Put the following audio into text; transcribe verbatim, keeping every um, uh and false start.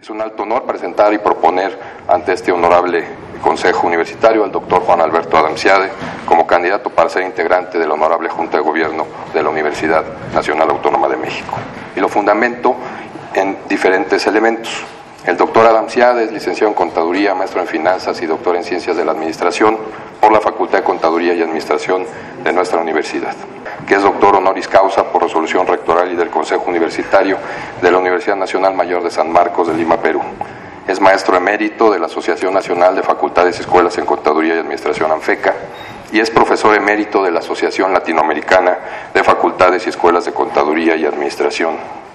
Es un alto honor presentar y proponer ante este honorable Consejo Universitario al doctor Juan Alberto Adamsiade como candidato para ser integrante de la honorable Junta de Gobierno de la Universidad Nacional Autónoma de México. Y lo fundamento en diferentes elementos. El doctor Adamsiade es licenciado en Contaduría, maestro en Finanzas y doctor en Ciencias de la Administración por la Facultad de Contaduría y Administración de nuestra universidad, que es doctor honoris causa por resolución rectoral y del Consejo Universitario de la Universidad Nacional Mayor de San Marcos de Lima, Perú. Es maestro emérito de la Asociación Nacional de Facultades y Escuelas en Contaduría y Administración, ANFECA, y es profesor emérito de la Asociación Latinoamericana de Facultades y Escuelas de Contaduría y Administración,